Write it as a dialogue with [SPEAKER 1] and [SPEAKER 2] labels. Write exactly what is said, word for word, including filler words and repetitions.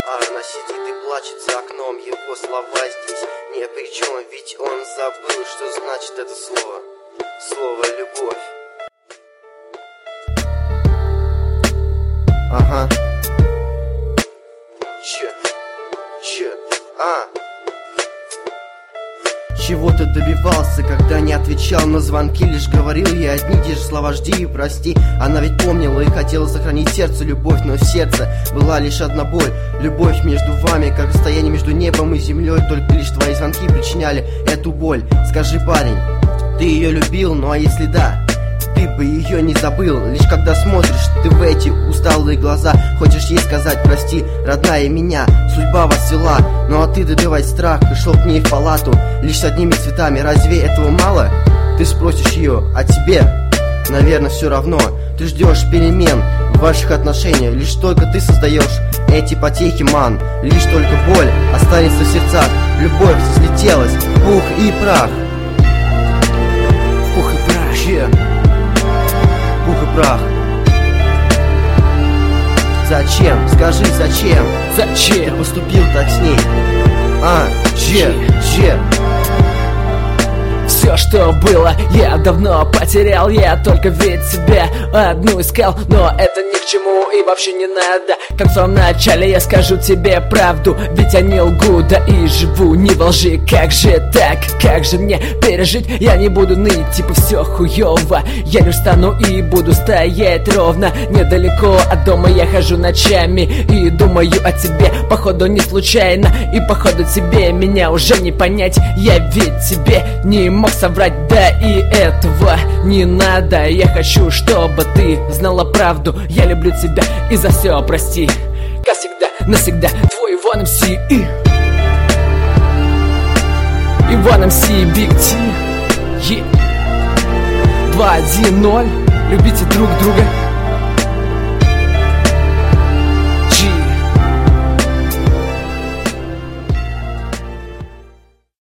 [SPEAKER 1] А она сидит и плачет за окном, его слова здесь ни при чем, ведь он забыл, что значит это слово. Слово любовь. Ага. Че? Че? А? Чего ты добивался, когда не отвечал на звонки? Лишь говорил ей одни те же слова: жди и прости. Она ведь помнила и хотела сохранить сердце любовь, но в сердце была лишь одна боль. Любовь между вами, как расстояние между небом и землей. Только лишь твои звонки причиняли эту боль. Скажи, парень, ты ее любил? Ну а если да, ты бы ее не забыл. Лишь когда смотришь ты в эти усталые глаза, хочешь ей сказать: прости, родная, меня судьба вас свела. Ну а ты, добивать страх, пришел к ней в палату лишь с одними цветами. Разве этого мало? Ты спросишь ее, а тебе, наверное, все равно. Ты ждешь перемен в ваших отношениях. Лишь только ты создаешь эти потехи, ман. Лишь только боль останется в сердцах. Любовь слетелась в пух и прах. В пух и прах. Че? Пух и прах. Зачем? Скажи, зачем?
[SPEAKER 2] Зачем?
[SPEAKER 1] Ты поступил так с ней? А, че? Че?
[SPEAKER 2] Все, что было, я давно потерял. Я только ведь себя одну искал. Но это ни к чему и вообще не надо. Как в самом начале я скажу тебе правду, ведь я не лгу, да и живу не во лжи. Как же так? Как же мне пережить? Я не буду ныть, типа все хуёво. Я лишь стану и буду стоять ровно. Недалеко от дома я хожу ночами и думаю о тебе, походу не случайно. И походу тебе меня уже не понять. Я ведь тебе не мог соврать, да и этого не надо. Я хочу, чтобы ты знала правду. Я люблю тебя и за все прости. Как всегда, навсегда, твой Иван МС и Иван МС, Big T. Два, один, ноль. Любите друг друга.